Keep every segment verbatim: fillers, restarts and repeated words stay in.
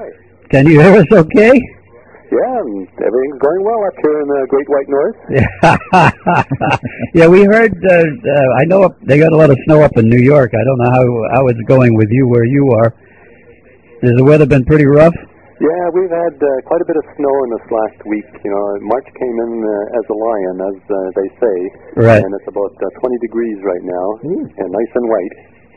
Can you hear us okay? Yeah, and everything's going well up here in the Great White North. Yeah, we heard, uh, uh, I know up, they got a lot of snow up in New York. I don't know how, how it's going with you where you are. Has the weather been pretty rough? Yeah, we've had uh, quite a bit of snow in this last week. You know, March came in uh, as a lion, as uh, they say. Right. And it's about uh, twenty degrees right now, mm. and nice and white.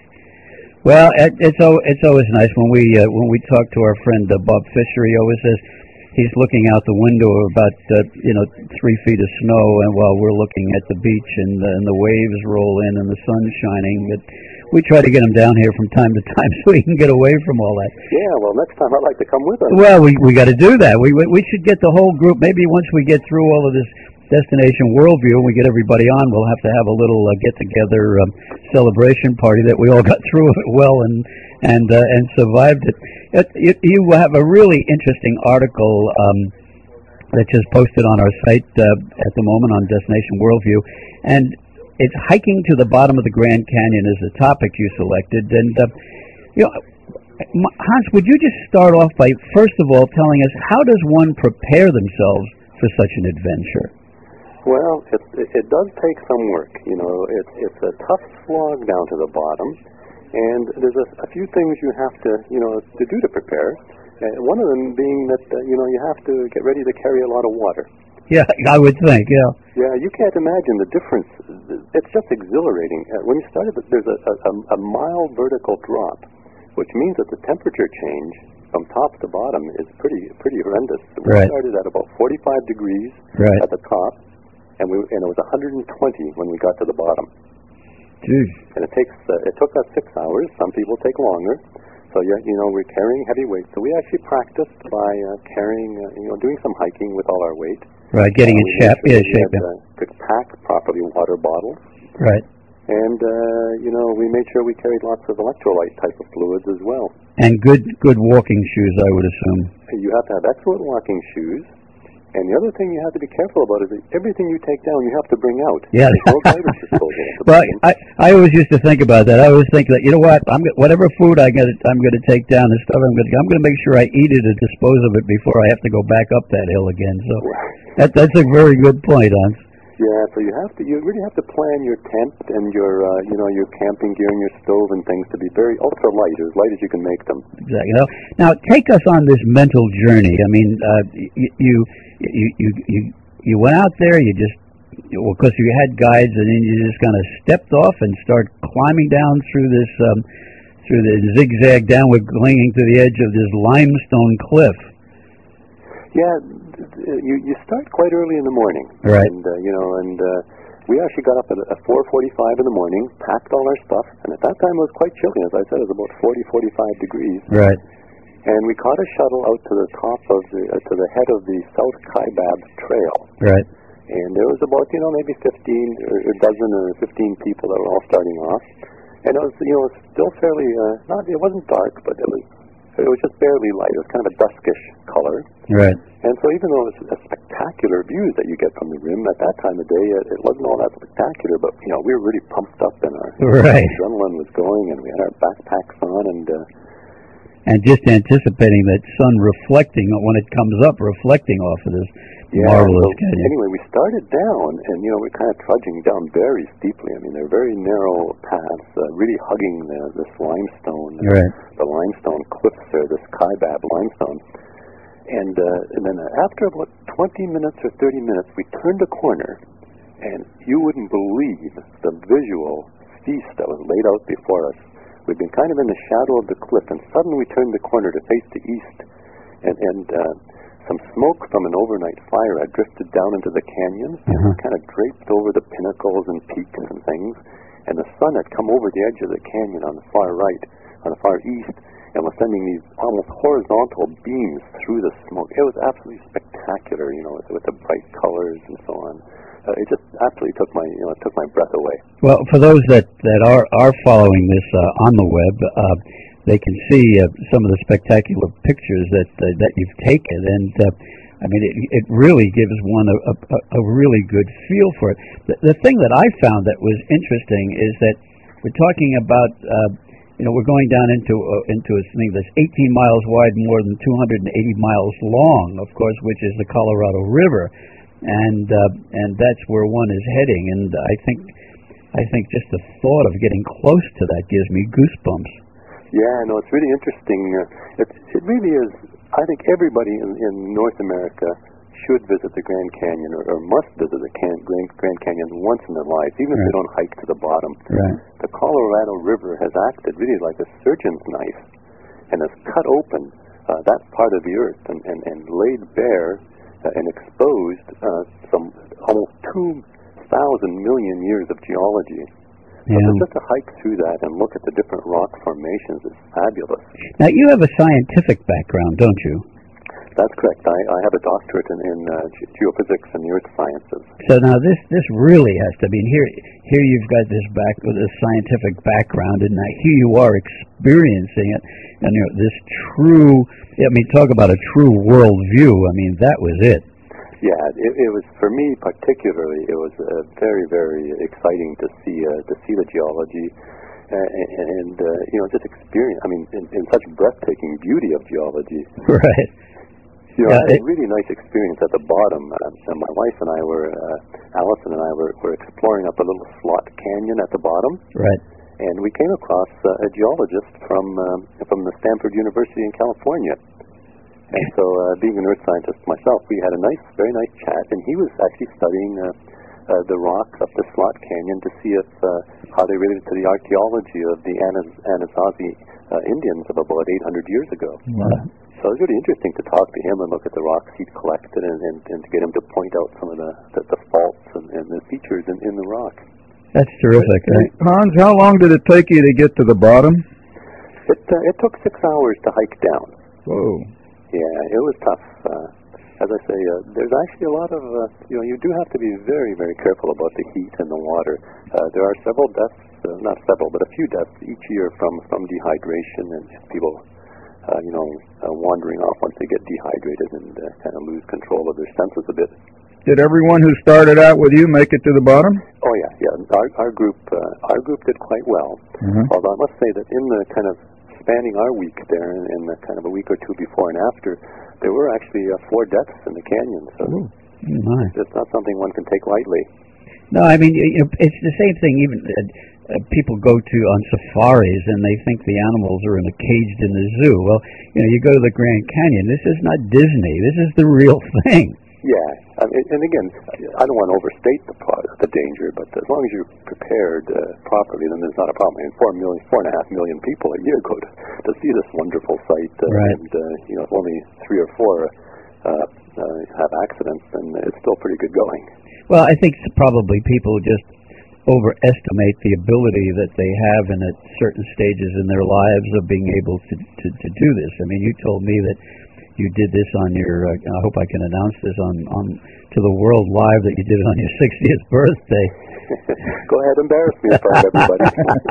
Well, it, it's it's always nice when we uh, when we talk to our friend uh, Bob Fisher. He always says he's looking out the window about uh, you know three feet of snow, and while we're looking at the beach and the, and the waves roll in and the sun's shining. But we try to get him down here from time to time so he can get away from all that. Yeah, well, next time I'd like to come with us. Well, we we got to do that. We, we we should get the whole group. Maybe once we get through all of this Destination Worldview and we get everybody on, we'll have to have a little uh, get-together um, celebration party that we all got through it well and and uh, and survived it. it, it you have a really interesting article um, that's just posted on our site uh, at the moment on Destination Worldview, and it's hiking to the bottom of the Grand Canyon is the topic you selected. And uh, you know, Hans, would you just start off by first of all telling us how does one prepare themselves for such an adventure? Well, it, it, it does take some work. You know, it, it's a tough slog down to the bottom, and there's a, a few things you have to, you know, to do to prepare. Uh, one of them being that, uh, you know, you have to get ready to carry a lot of water. Yeah, I would think, yeah. Yeah, you can't imagine the difference. It's just exhilarating. Uh, when you started, there's a, a, a mild vertical drop, which means that the temperature change from top to bottom is pretty pretty horrendous. We right. started at about forty-five degrees right. at the top, and we and it was one hundred twenty when we got to the bottom. Jeez. And it takes uh, it took us six hours. Some people take longer. So you you know we're carrying heavy weight. So we actually practiced by uh, carrying uh, you know doing some hiking with all our weight. Right, getting uh, in shape. Sure Yeah, shape. Had, uh, to pack properly water bottles. Right. And uh, you know we made sure we carried lots of electrolyte type of fluids as well. And good good walking shoes, I would assume. You have to have excellent walking shoes. And the other thing you have to be careful about is that everything you take down, you have to bring out. Yeah. No garbage disposal. Well, I, I always used to think about that. I always think that, you know what, I'm whatever food I get, I'm going to take down and stuff. I'm going to I'm going to make sure I eat it and dispose of it before I have to go back up that hill again. So that that's a very good point, Hans. Yeah. So you have to you really have to plan your tent and your uh, you know your camping gear and your stove and things to be very ultra light, as light as you can make them. Exactly. Now, now take us on this mental journey. I mean, uh, you. you You, you you you went out there. You just well, because you had guides, and then you just kind of stepped off and started climbing down through this um, through the zigzag downward, clinging to the edge of this limestone cliff. Yeah, you you start quite early in the morning, right? And uh, you know, and uh, we actually got up at, at four forty-five in the morning, packed all our stuff, and at that time it was quite chilly. As I said, it was about forty, forty-five degrees. Right. And we caught a shuttle out to the top of the uh, to the head of the South Kaibab Trail. Right. And there was about you know maybe fifteen or a dozen or fifteen people that were all starting off. And it was you know it was still fairly uh, not it wasn't dark, but it was it was just barely light. It was kind of a duskish color. Right. And so even though it was a spectacular views that you get from the rim at that time of day, it, it wasn't all that spectacular. But you know we were really pumped up and our right. adrenaline was going, and we had our backpacks on and. Uh, And just anticipating that sun reflecting when it comes up, reflecting off of this yeah, marvelous so canyon. Anyway, we started down, and you know we're kind of trudging down very steeply. I mean, they're very narrow paths, uh, really hugging the, this limestone, right. the limestone cliffs there, this Kaibab limestone. And uh, and then after about twenty minutes or thirty minutes, we turned a corner, and you wouldn't believe the visual feast that was laid out before us. We'd been kind of in the shadow of the cliff, and suddenly we turned the corner to face the east, and, and uh, some smoke from an overnight fire had drifted down into the canyon, mm-hmm. and kind of draped over the pinnacles and peaks and things, and the sun had come over the edge of the canyon on the far right, on the far east, and was sending these almost horizontal beams through the smoke. It was absolutely spectacular, you know, with, with the bright colors and so on. Uh, it just absolutely took my, you know, it took my breath away. Well, for those that, that are, are following this uh, on the web, uh, they can see uh, some of the spectacular pictures that uh, that you've taken, and uh, I mean, it, it really gives one a, a, a really good feel for it. The, the thing that I found that was interesting is that we're talking about uh, you know, we're going down into uh, into a thing that's eighteen miles wide and more than two hundred eighty miles long, of course, which is the Colorado River, and uh, and that's where one is heading. And I think I think just the thought of getting close to that gives me goosebumps. Yeah, no, it's really interesting. Uh, it, it really is. I think everybody in, in North America should visit the Grand Canyon, or, or must visit the can, Grand, Grand Canyon once in their life, even right. if they don't hike to the bottom. Right. The Colorado River has acted really like a surgeon's knife and has cut open uh, that part of the earth and, and, and laid bare uh, and exposed uh, some almost two thousand million years of geology. Yeah. So just to hike through that and look at the different rock formations is fabulous. Now, you have a scientific background, don't you? That's correct. I, I have a doctorate in, in uh, ge- geophysics and the earth sciences. So now this this really has to be, and here here you've got this back with this scientific background, and now here you are experiencing it, and you know, this true. I mean, talk about a true world view. I mean, that was it. Yeah, it, it was, for me particularly, it was uh, very, very exciting to see uh, to see the geology uh, and, uh, you know, just experience, I mean, in, in such breathtaking beauty of geology. Right. You know, yeah, I had it, a really nice experience at the bottom. Uh, and my wife and I were, uh, Allison and I were, were exploring up a little slot canyon at the bottom. Right. And we came across uh, a geologist from um, from the Stanford University in California. And so, uh, being an earth scientist myself, we had a nice, very nice chat, and he was actually studying uh, uh, the rocks up the Slot Canyon to see if uh, how they related to the archaeology of the Anas- Anasazi uh, Indians of about eight hundred years ago. Wow. So it was really interesting to talk to him and look at the rocks he'd collected, and, and, and to get him to point out some of the, the, the faults and, and the features in, in the rock. That's terrific, right? Hans, how long did it take you to get to the bottom? It uh, it took six hours to hike down. Whoa. Yeah, it was tough. Uh, as I say, uh, there's actually a lot of, uh, you know, you do have to be very, very careful about the heat and the water. Uh, there are several deaths, uh, not several, but a few deaths each year from, from dehydration and people, uh, you know, uh, wandering off once they get dehydrated and uh, kind of lose control of their senses a bit. Did everyone who started out with you make it to the bottom? Oh yeah, yeah. Our, our group, uh, our group did quite well. Mm-hmm. Although I must say that in the kind of spanning our week there, in, in the kind of a week or two before and after, there were actually uh, four deaths in the canyon. So Ooh, my. it's not something one can take lightly. No, I mean, you know, it's the same thing. Even uh, uh, people go to on safaris and they think the animals are in a caged in the zoo. Well, you know, you go to the Grand Canyon. This is not Disney. This is the real thing. Yeah, I mean, and again, I don't want to overstate the pro- the danger, but as long as you're prepared uh, properly, then there's not a problem. I mean, four million, four and a half million people a year go to, to see this wonderful site, uh, right. and uh, you know, only three or four uh, uh, have accidents, and it's still pretty good going. Well, I think probably people just overestimate the ability that they have in at certain stages in their lives of being able to, to, to do this. I mean, you told me that you did this on your, uh, I hope I can announce this on, on to the world live, that you did it on your sixtieth birthday. Go ahead, embarrass me in front of everybody.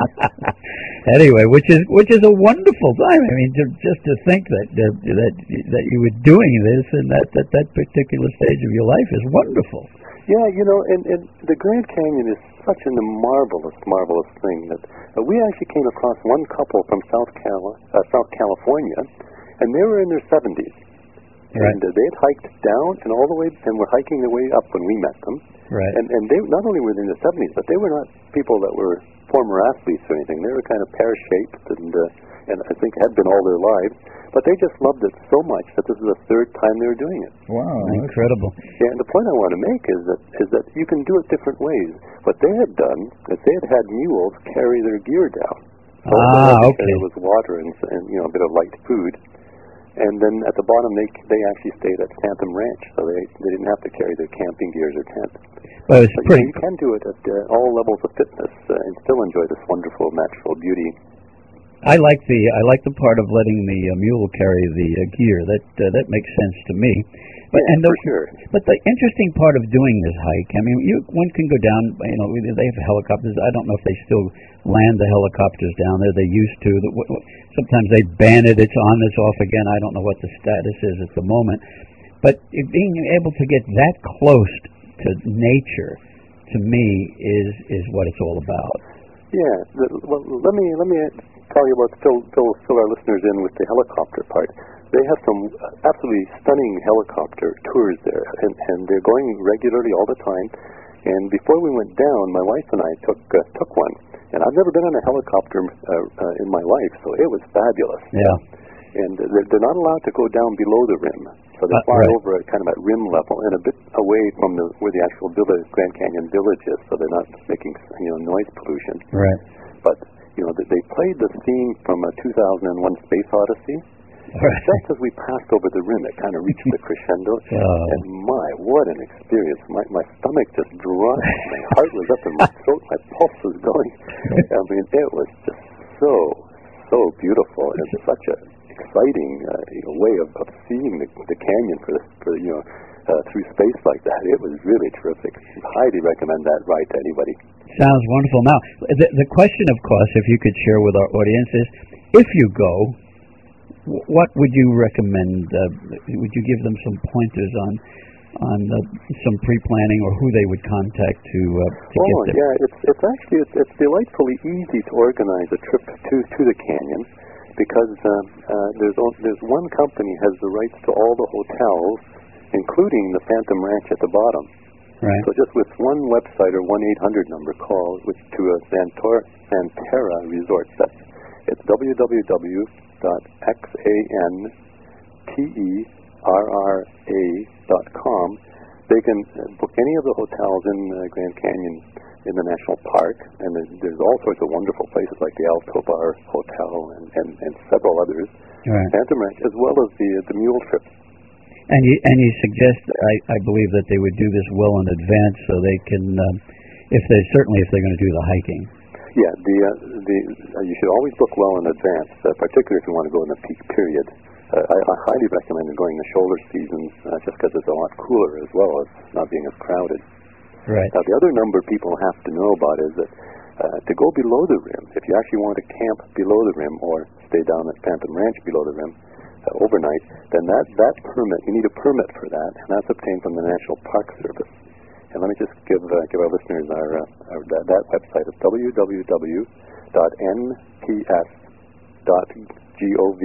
Anyway, which is which is a wonderful time. I mean, to, just to think that, that that that you were doing this and that, that that particular stage of your life is wonderful. Yeah, you know, and, and the Grand Canyon is such a marvelous, marvelous thing that uh, we actually came across one couple from South Cali- uh, South California, and they were in their seventies. Right. And uh, they had hiked down and all the way, and were hiking their way up when we met them. Right. And and they not only were in their seventies, but they were not people that were former athletes or anything. They were kind of pear-shaped, and uh, and I think had been all their lives. But they just loved it so much that this is the third time they were doing it. Wow. Incredible. Yeah, and the point I want to make is that is that you can do it different ways. What they had done is they had had mules carry their gear down. So Ah, all they had to okay. carry was water and, and you know a bit of light food. And then at the bottom, they they actually stayed at Phantom Ranch, so they they didn't have to carry their camping gears or tent. Well, it's But pretty. you, know, you can do it at uh, all levels of fitness uh, and still enjoy this wonderful natural beauty. I like the I like the part of letting the uh, mule carry the uh, gear. That uh, that makes sense to me. But Yeah, and the, for sure. But the interesting part of doing this hike, I mean, you one can go down. You know, they have helicopters. I don't know if they still land the helicopters down there. They used to. The, w- w- sometimes they ban it. It's on. It's off again. I don't know what the status is at the moment. But it, being able to get that close to nature, to me, is is what it's all about. Yeah. The, well, let me let me tell you about fill, fill, fill our listeners in with the helicopter part. They have some absolutely stunning helicopter tours there, and, and they're going regularly all the time. And before we went down, my wife and I took uh, took one. And I've never been on a helicopter uh, uh, in my life, so it was fabulous. Yeah. And they're, they're not allowed to go down below the rim. So they Uh, fly right. over at kind of at rim level and a bit away from the where the actual village, Grand Canyon Village is, so they're not making, you know, noise pollution. Right. But, you know, they they played the theme from a two thousand one Space Odyssey. Right. Just as we passed over the rim, it kind of reached the crescendo. Oh. And my, what an experience. My my stomach just dropped. My heart was up in my throat. My pulse was going. I mean, it was just so, so beautiful. And it's such a exciting uh, you know, way of, of seeing the, the canyon for, for you know, uh, through space like that. It was really terrific. Highly recommend that ride to anybody. Sounds wonderful. Now, the, the question, of course, if you could share with our audience is, if you go, wh- what would you recommend? Uh, would you give them some pointers on on uh, some pre-planning or who they would contact to uh, to oh, get there? yeah, it's it's actually it's, it's delightfully easy to organize a trip to to the canyon because uh, uh, there's o- there's one company has the rights to all the hotels, including the Phantom Ranch at the bottom. Right. So just with one website or one eight hundred number call with to a Santor, Santera Resort. That's it's w w w dot x a n t e r r a dot com. They can book any of the hotels in uh, Grand Canyon in the national park, and there's, there's all sorts of wonderful places like the Alto Bar Hotel and, and, and several others. Right. Phantom Ranch, as well as the the mule trips. And you and you suggest, I, I believe that they would do this well in advance, so they can, um, if they certainly if they're going to do the hiking. Yeah, the uh, the uh, you should always book well in advance, uh, particularly if you want to go in the peak period. Uh, I, I highly recommend going the shoulder seasons, uh, just because it's a lot cooler as well as not being as crowded. Right. Now, the other number people have to know about is that uh, to go below the rim, if you actually want to camp below the rim or stay down at Phantom Ranch below the rim uh, overnight, then that, that permit, you need a permit for that, and that's obtained from the National Park Service. And let me just give uh, give our listeners our, uh, our that, that website. It's w w w dot n p s dot gov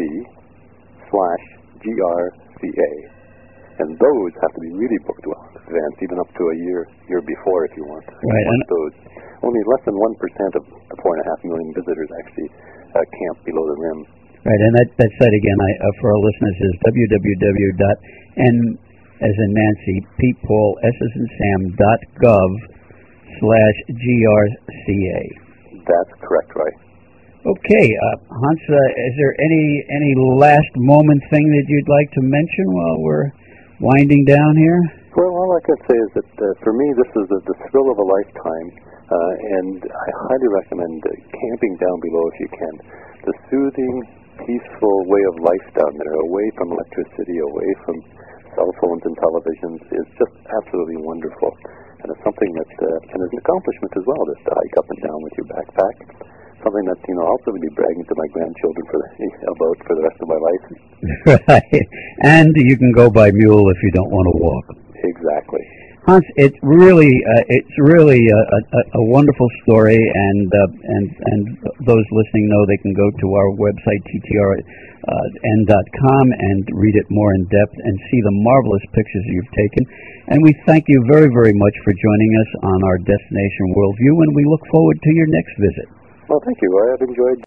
slash g r c a. And those have to be really booked well in advance, even up to a year year before if you want. Right. You want those. Only less than one percent of the four and a half million visitors actually uh, camp below the rim. Right, and that, that site again I, uh, for our listeners is w w w dot n as in Nancy, Pete Paul, S as in Sam, dot gov slash G R C A. That's correct, right? Okay, uh, Hans, uh, is there any any last moment thing that you'd like to mention while we're winding down here? Well, all I can say is that uh, for me, this is the, the thrill of a lifetime, uh, and I highly recommend uh, camping down below if you can. The soothing, peaceful way of life down there, away from electricity, away from cell phones and televisions, is just absolutely wonderful. And it's something that, uh, and it's an accomplishment as well, just to hike up and down with your backpack. Something that, you know, I'll probably be bragging to my grandchildren for the, about for the rest of my life. Right, and you can go by mule if you don't want to walk. Exactly. Hans, it's really uh, it's really a, a, a wonderful story, and uh, and and those listening know they can go to our website t t r n dot com and read it more in depth and see the marvelous pictures you've taken. And we thank you very very much for joining us on our Destination Worldview, and we look forward to your next visit. Well, thank you. I've enjoyed